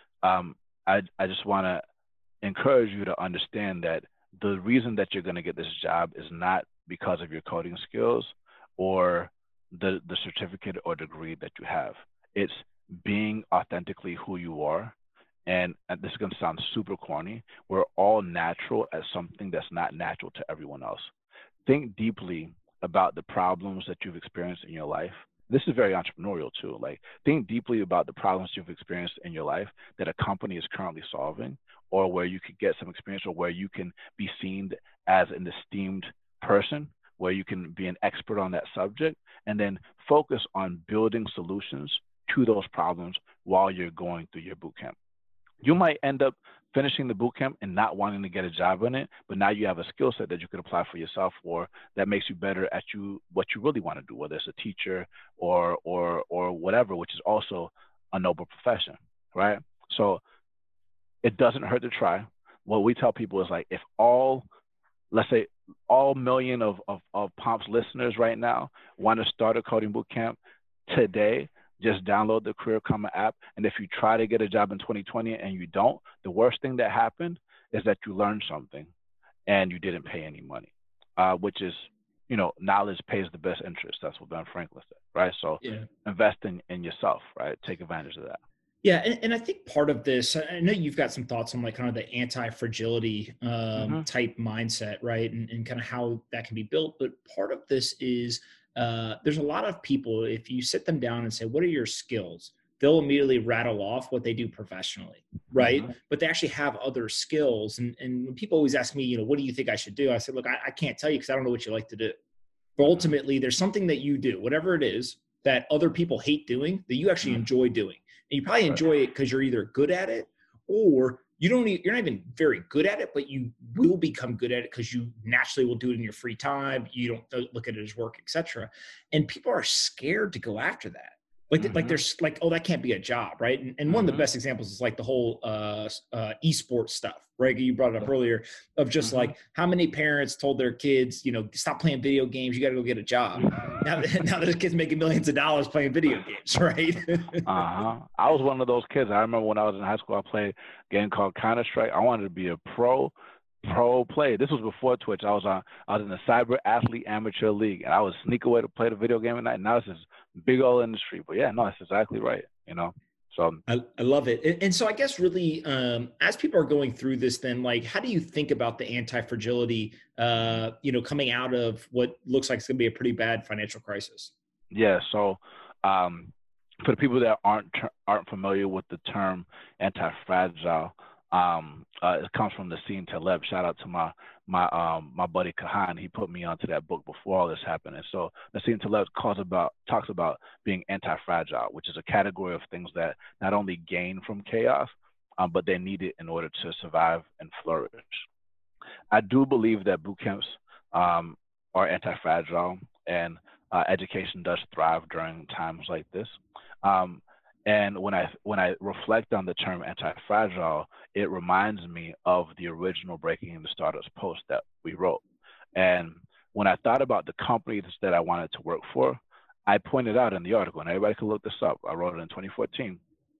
I just want to encourage you to understand that the reason that you're going to get this job is not because of your coding skills or the certificate or degree that you have. It's being authentically who you are. And this is going to sound super corny. We're all natural at something that's not natural to everyone else. Think deeply about the problems that you've experienced in your life. This is very entrepreneurial too. Like, think deeply about the problems you've experienced in your life that a company is currently solving, or where you could get some experience, or where you can be seen as an esteemed person, where you can be an expert on that subject, and then focus on building solutions to those problems while you're going through your bootcamp. You might end up finishing the bootcamp and not wanting to get a job in it, but now you have a skill set that you could apply for yourself for that makes you better at what you really want to do, whether it's a teacher or whatever, which is also a noble profession, right? So it doesn't hurt to try. What we tell people is, like, if let's say all million of Pomp's listeners right now want to start a coding bootcamp today, just download the Career Karma app. And if you try to get a job in 2020 and you don't, the worst thing that happened is that you learned something and you didn't pay any money, which is, knowledge pays the best interest. That's what Ben Franklin said, right? So invest in yourself, right? Take advantage of that. Yeah. And I think part of this, I know you've got some thoughts on like kind of the anti-fragility type mindset, right? And kind of how that can be built. But part of this is, there's a lot of people, if you sit them down and say, what are your skills? They'll immediately rattle off what they do professionally, right? Mm-hmm. But they actually have other skills. And when people always ask me, what do you think I should do? I said, look, I can't tell you because I don't know what you like to do. But ultimately, there's something that you do, whatever it is, that other people hate doing, that you actually enjoy doing. And you probably enjoy it because you're either good at it, or you're not even very good at it, but you will become good at it because you naturally will do it in your free time. You don't look at it as work, etc. And people are scared to go after that. Like there's like, oh, that can't be a job, right? And one of the best examples is like the whole esports stuff, right? You brought it up earlier, of just like how many parents told their kids, stop playing video games. You got to go get a job. Now there's kids making millions of dollars playing video games, right? I was one of those kids. I remember when I was in high school, I played a game called Counter-Strike. I wanted to be a pro player. This was before Twitch. I was in the Cyber Athlete Amateur League, and I would sneak away to play the video game at night. Now it's this big old industry. But yeah, no, that's exactly right. So I love it. And so I guess really, as people are going through this, then like, how do you think about the anti-fragility, coming out of what looks like it's going to be a pretty bad financial crisis? Yeah. So for the people that aren't familiar with the term anti-fragile, it comes from Nassim Taleb. Shout out to my buddy Kahan. He put me onto that book before all this happened. And so Nassim Taleb talks about being anti-fragile, which is a category of things that not only gain from chaos, but they need it in order to survive and flourish. I do believe that boot camps are anti-fragile, and education does thrive during times like this. And when I reflect on the term anti-fragile, it reminds me of the original Breaking Into Startups post that we wrote. And when I thought about the companies that I wanted to work for, I pointed out in the article, and everybody can look this up. I wrote it in 2014.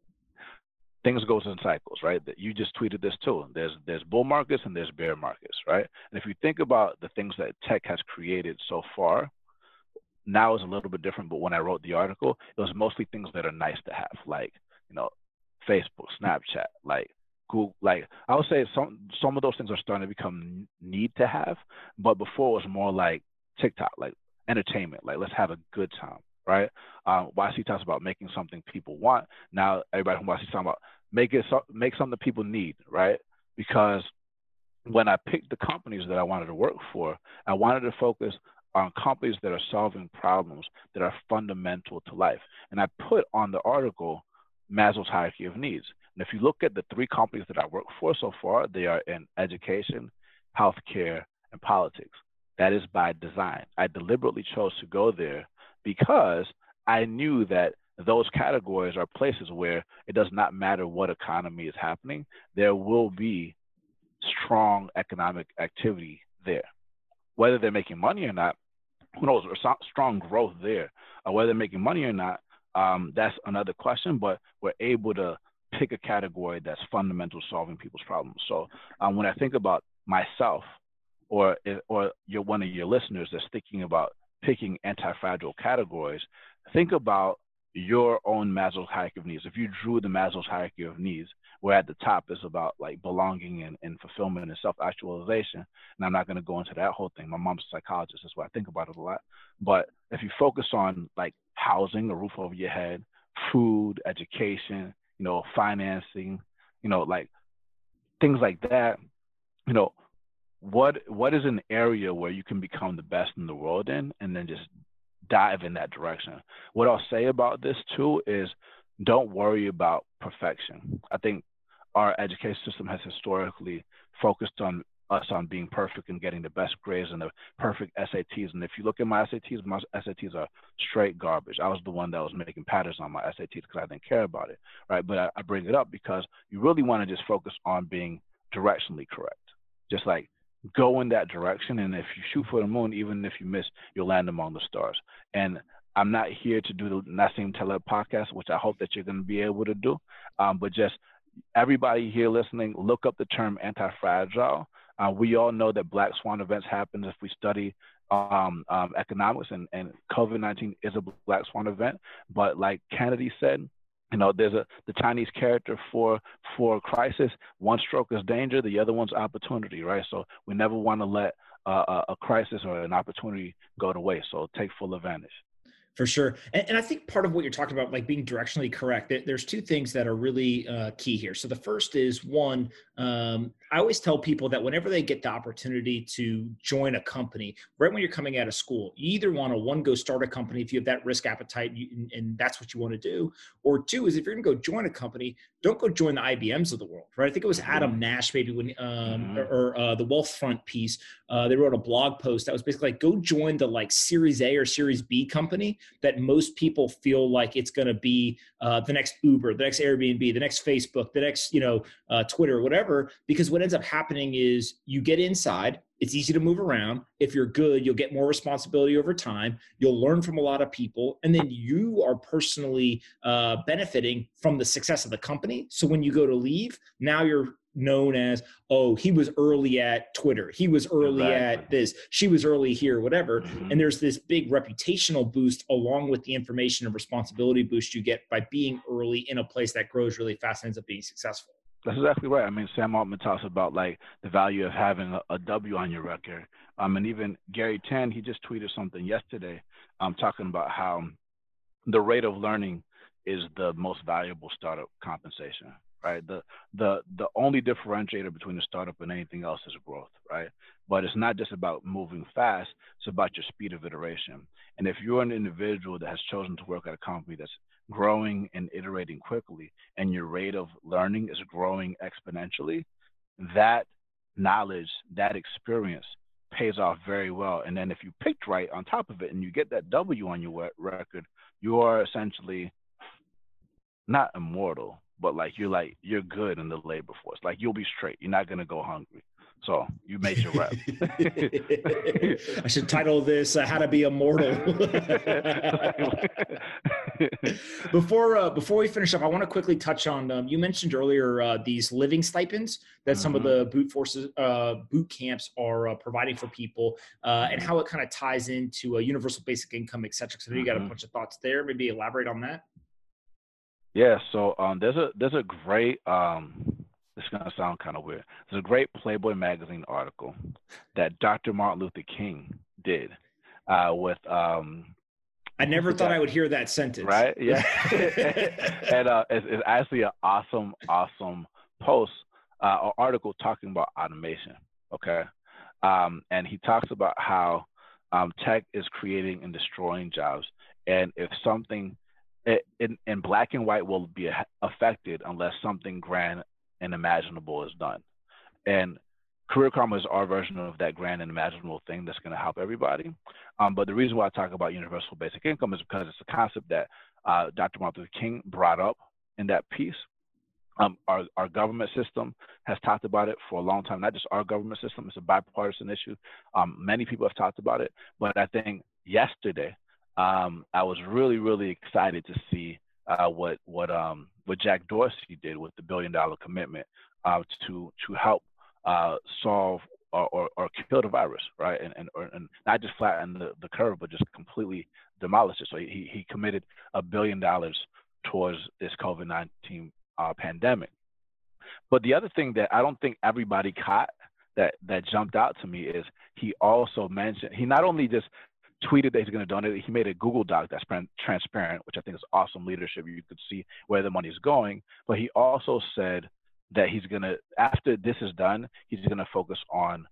Things goes in cycles, right? That you just tweeted this too. There's bull markets and there's bear markets, right? And if you think about the things that tech has created so far, now is a little bit different. But when I wrote the article, it was mostly things that are nice to have, like, you know, Facebook, Snapchat, like Google. Like, I would say some of those things are starting to become need to have, but before it was more like TikTok, like entertainment, like let's have a good time, right? YC talks about making something people want. Now everybody from YC talking about make something people need, right? Because when I picked the companies that I wanted to work for, I wanted to focus on companies that are solving problems that are fundamental to life. And I put on the article Maslow's hierarchy of needs. And if you look at the 3 companies that I work for so far, they are in education, healthcare, and politics. That is by design. I deliberately chose to go there because I knew that those categories are places where it does not matter what economy is happening, there will be strong economic activity there. Whether they're making money or not, who knows, or strong growth there. Whether they're making money or not, that's another question, but we're able to pick a category that's fundamental to solving people's problems. So when I think about myself, or you're one of your listeners that's thinking about picking anti-fragile categories, think about your own Maslow's hierarchy of needs. If you drew the Maslow's hierarchy of needs, where at the top is about like belonging and fulfillment and self-actualization, and I'm not going to go into that whole thing. My mom's a psychologist, that's why I think about it a lot. But if you focus on like housing, a roof over your head, food, education, you know, financing, you know, like things like that, you know, what is an area where you can become the best in the world in, and then just dive in that direction. What I'll say about this too is don't worry about perfection. I think our education system has historically focused on us on being perfect and getting the best grades and the perfect SATs. And if you look at my SATs are straight garbage. I was the one that was making patterns on my SATs because I didn't care about it, right? But I bring it up because you really want to just focus on being directionally correct. Just like go in that direction, and if you shoot for the moon, even if you miss, you'll land among the stars. And I'm not here to do the Nassim Taleb podcast, which I hope that you're going to be able to do, but just everybody here listening, look up the term anti-fragile. We all know that black swan events happen if we study economics, and COVID-19 is a black swan event. But like Kennedy said, you know, there's the Chinese character for crisis. One stroke is danger, the other one's opportunity, right? So we never want to let a crisis or an opportunity go to waste. So take full advantage. For sure. And I think part of what you're talking about, like being directionally correct, there's 2 things that are really key here. So the first is, one, I always tell people that whenever they get the opportunity to join a company, right when you're coming out of school, you either want to, go start a company if you have that risk appetite and that's what you want to do. Or 2 is if you're going to go join a company, don't go join the IBMs of the world, right? I think it was Adam Nash maybe when, or the Wealthfront piece, they wrote a blog post that was basically like, go join the like Series A or Series B company that most people feel like it's going to be the next Uber, the next Airbnb, the next Facebook, the next, Twitter, whatever, because what ends up happening is you get inside, it's easy to move around. If you're good, you'll get more responsibility over time. You'll learn from a lot of people, and then you are personally benefiting from the success of the company. So when you go to leave, now you're known as, oh, he was early at Twitter. He was early at this. She was early here, whatever. And there's this big reputational boost along with the information and responsibility boost you get by being early in a place that grows really fast and ends up being successful. That's exactly right. I mean, Sam Altman talks about like the value of having a W on your record. And even Gary Tan, he just tweeted something yesterday talking about how the rate of learning is the most valuable startup compensation, right? The only differentiator between a startup and anything else is growth, right? But it's not just about moving fast, it's about your speed of iteration. And if you're an individual that has chosen to work at a company that's growing and iterating quickly, and your rate of learning is growing exponentially, that knowledge, that experience pays off very well. And then if you picked right on top of it and you get that W on your record, you are essentially not immortal, but you're good in the labor force. Like you'll be straight. You're not gonna go hungry. So you made your rep. I should title this "How to Be Immortal." Before we finish up, I want to quickly touch on. You mentioned earlier these living stipends that some of the boot camps are providing for people, and how it kind of ties into a universal basic income, et cetera. So you got a bunch of thoughts there. Maybe elaborate on that. Yeah. So there's a great It's gonna sound kind of weird. There's a great Playboy magazine article that Dr. Martin Luther King did with I never thought I would hear that sentence. Right? Yeah. And it's actually an awesome post or article talking about automation. Okay. And he talks about how tech is creating and destroying jobs, and if something in black and white will be affected unless something grand and imaginable is done. And Career Karma is our version of that grand and imaginable thing that's going to help everybody. But the reason why I talk about universal basic income is because it's a concept that Dr. Martin Luther King brought up in that piece. Our government system has talked about it for a long time. Not just our government system; it's a bipartisan issue. Many people have talked about it, but I think yesterday I was really excited to see what Jack Dorsey did with the $1 billion commitment to help solve or kill the virus, right? And not just flatten the curve, but just completely demolish it. So he committed $1 billion towards this COVID-19 pandemic. But the other thing that I don't think everybody caught that jumped out to me is he also mentioned, he not only just tweeted that he's going to donate it, he made a Google Doc that's transparent, which I think is awesome leadership. You could see where the money is going. But he also said that he's going to, after this is done, he's going to focus on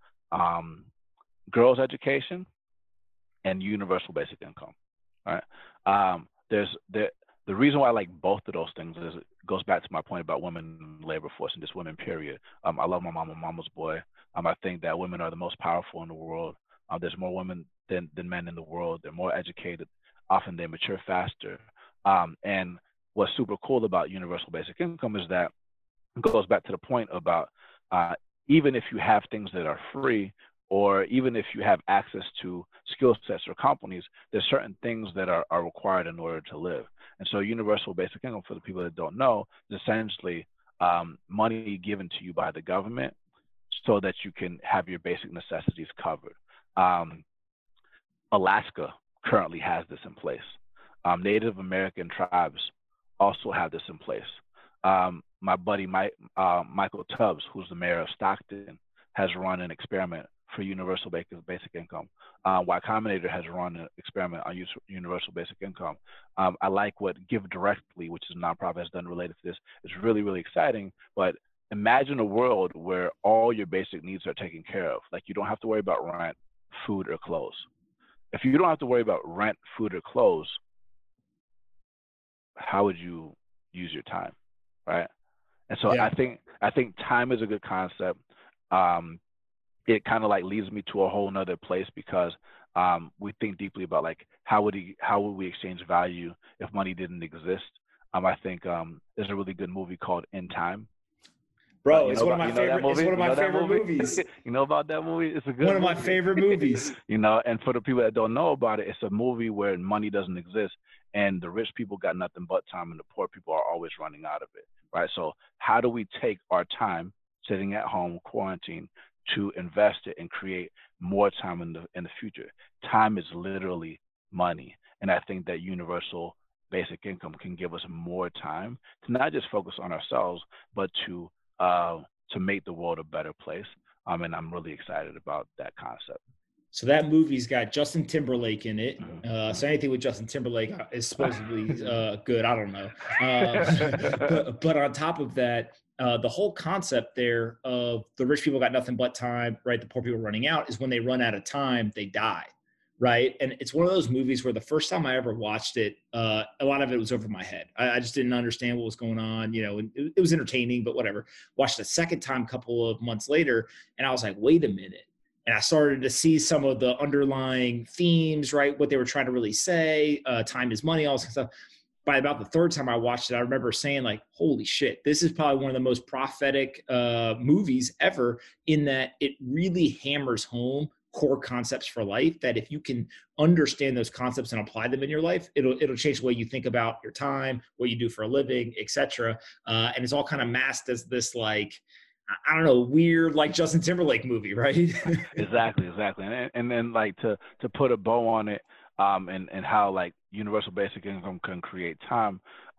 girls' education and universal basic income. Right? The reason why I like both of those things is it goes back to my point about women in the labor force and just women, period. I love my mama, mama's boy. I think that women are the most powerful in the world. There's more women than men in the world. They're more educated. Often they mature faster. And what's super cool about universal basic income is that it goes back to the point about even if you have things that are free, or even if you have access to skill sets or companies, there's certain things that are required in order to live. And so universal basic income, for the people that don't know, is essentially money given to you by the government so that you can have your basic necessities covered. Alaska currently has this in place. Native American tribes also have this in place. My buddy Michael Tubbs, who's the mayor of Stockton, has run an experiment for universal basic income. Y Combinator has run an experiment on universal basic income. I like what Give Directly, which is a nonprofit, has done related to this. It's really exciting, but imagine a world where all your basic needs are taken care of. Like you don't have to worry about rent, food, or clothes. If you don't have to worry about rent, food, or clothes, how would you use your time, right? And so yeah. I think time is a good concept. It kind of like leads me to a whole nother place because we think deeply about like how would we exchange value if money didn't exist. I think there's a really good movie called In Time. Bro, it's one of my favorite movies. You know about that movie? It's a good one of my favorite movies. And for the people that don't know about it, it's a movie where money doesn't exist and the rich people got nothing but time and the poor people are always running out of it, right? So how do we take our time sitting at home, quarantine, to invest it and create more time in the future? Time is literally money. And I think that universal basic income can give us more time to not just focus on ourselves, but to make the world a better place. And I'm really excited about that concept. So that movie's got Justin Timberlake in it. So anything with Justin Timberlake is supposedly good. I don't know. But on top of that, the whole concept there of the rich people got nothing but time, right? The poor people running out is when they run out of time, they die, right? And it's one of those movies where the first time I ever watched it, a lot of it was over my head. I just didn't understand what was going on. And it was entertaining, but whatever. Watched the second time a couple of months later, and I was like, wait a minute. and I started to see some of the underlying themes, right? What they were trying to really say, time is money, all this stuff. By about the third time I watched it, I remember saying like, holy shit, this is probably one of the most prophetic movies ever, in that it really hammers home core concepts for life, that if you can understand those concepts and apply them in your life, it'll change the way you think about your time, what you do for a living, etc. And it's all kind of masked as this, like, I don't know, weird, like Justin Timberlake movie, right? Exactly. And then like to put a bow on it, and how like universal basic income can create time.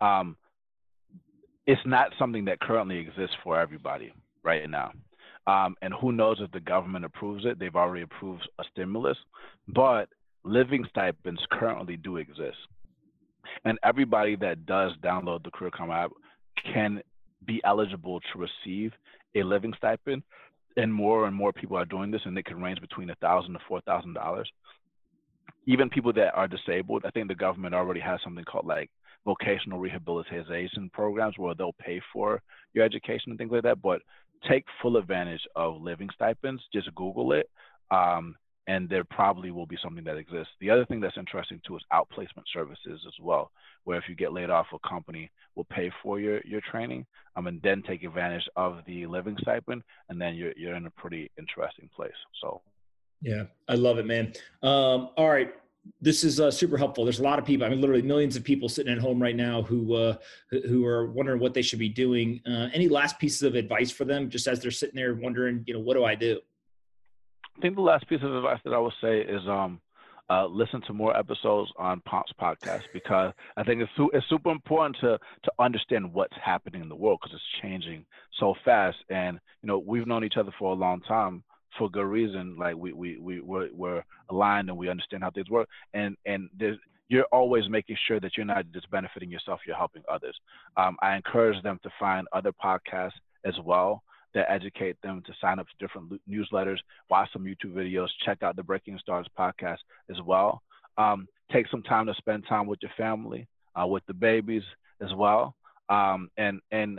It's not something that currently exists for everybody right now. And who knows if the government approves it. They've already approved a stimulus, but living stipends currently do exist. And everybody that does download the Career Karma app can be eligible to receive a living stipend. And more people are doing this, and it can range between $1,000 to $4,000. Even people that are disabled, I think the government already has something called like vocational rehabilitation programs where they'll pay for your education and things like that. But take full advantage of living stipends. Just Google it, and there probably will be something that exists. The other thing that's interesting too is outplacement services as well, where if you get laid off, a company will pay for your training, and then take advantage of the living stipend, and then you're in a pretty interesting place. So. Yeah, I love it, man. All right. This is super helpful. There's a lot of people, I mean, literally millions of people sitting at home right now who are wondering what they should be doing. Any last pieces of advice for them, just as they're sitting there wondering, what do I do? I think the last piece of advice that I would say is listen to more episodes on Pomp's podcast, because I think it's super important to understand what's happening in the world, because it's changing so fast. And, we've known each other for a long time, for good reason. Like we're aligned and we understand how things work. And you're always making sure that you're not just benefiting yourself, you're helping others. I encourage them to find other podcasts as well that educate them, to sign up to different newsletters, watch some YouTube videos, check out the Breaking Stars podcast as well. Take some time to spend time with your family, with the babies as well. And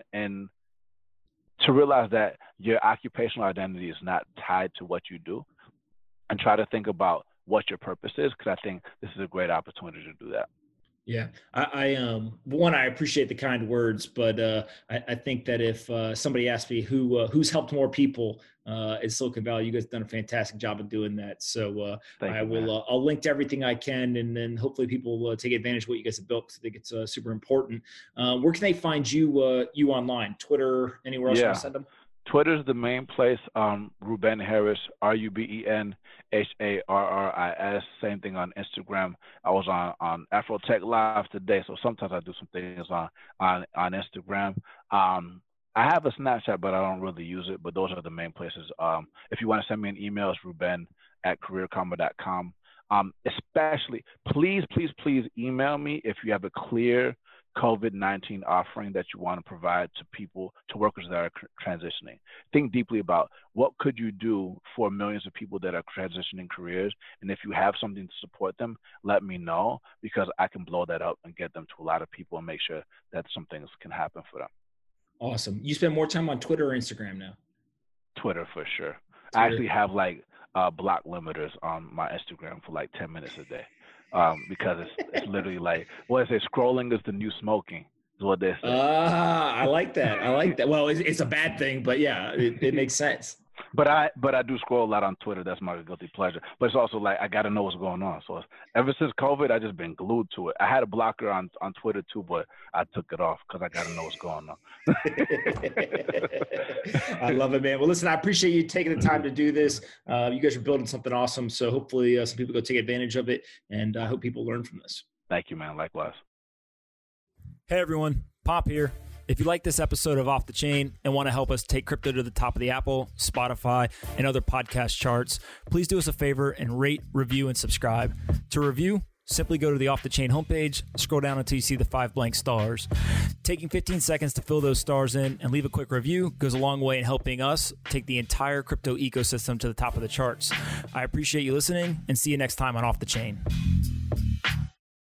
to realize that your occupational identity is not tied to what you do, and try to think about what your purpose is, because I think this is a great opportunity to do that. Yeah, I appreciate the kind words, but I think that if somebody asked me who's helped more people in Silicon Valley, you guys have done a fantastic job of doing that. So I'll link to everything I can, and then hopefully people will take advantage of what you guys have built, because I think it's super important. Where can they find you online? Twitter, anywhere else you want to send them? Twitter's the main place. Ruben Harris, RUBEN HARRIS. Same thing on Instagram. I was on Afrotech Live today, so sometimes I do some things on Instagram. I have a Snapchat, but I don't really use it. But those are the main places. If you want to send me an email, it's ruben@careerkarma.com. Especially, please email me if you have a clear COVID-19 offering that you want to provide to people, to workers that are transitioning. Think deeply about what could you do for millions of people that are transitioning careers. And if you have something to support them, let me know, because I can blow that up and get them to a lot of people and make sure that some things can happen for them. Awesome. You spend more time on Twitter or Instagram now? Twitter for sure. I actually have block limiters on my Instagram for 10 minutes a day. Because it's literally what they say, scrolling is the new smoking, is what they say. I like that. Well, it's a bad thing, but yeah, it makes sense. But I do scroll a lot on Twitter. That's my guilty pleasure. But it's also I got to know what's going on. So ever since COVID, I just been glued to it. I had a blocker on Twitter too, but I took it off because I got to know what's going on. I love it, man. Well, listen, I appreciate you taking the time to do this. You guys are building something awesome. So hopefully some people go take advantage of it, and I hope people learn from this. Thank you, man. Likewise. Hey, everyone. Pomp here. If you like this episode of Off the Chain and want to help us take crypto to the top of the Apple, Spotify, and other podcast charts, please do us a favor and rate, review, and subscribe. To review, simply go to the Off the Chain homepage, scroll down until you see the 5 blank stars. Taking 15 seconds to fill those stars in and leave a quick review goes a long way in helping us take the entire crypto ecosystem to the top of the charts. I appreciate you listening, and see you next time on Off the Chain.